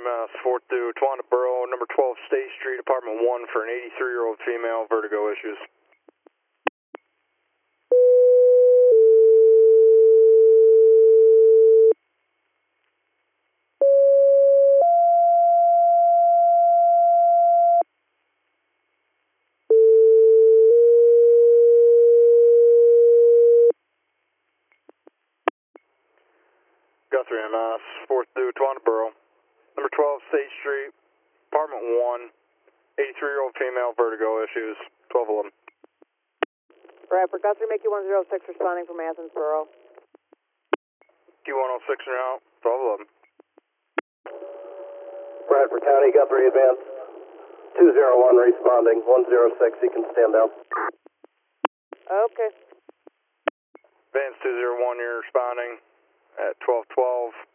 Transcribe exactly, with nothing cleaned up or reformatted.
M S, fourth through Tawanda Borough, number twelve State Street, apartment one for an eighty-three-year-old female, vertigo issues. Guthrie M S, fourth through Tawanda Borough, number twelve State Street, apartment one, eighty-three-year-old female, vertigo issues, twelve eleven. Bradford, Guthrie, make you one zero six responding from Athens Borough. Q one oh six now, twelve eleven. Bradford County, Guthrie advance. two zero one responding, one zero six, you can stand down. Okay. Advance two zero one, you're responding at twelve twelve.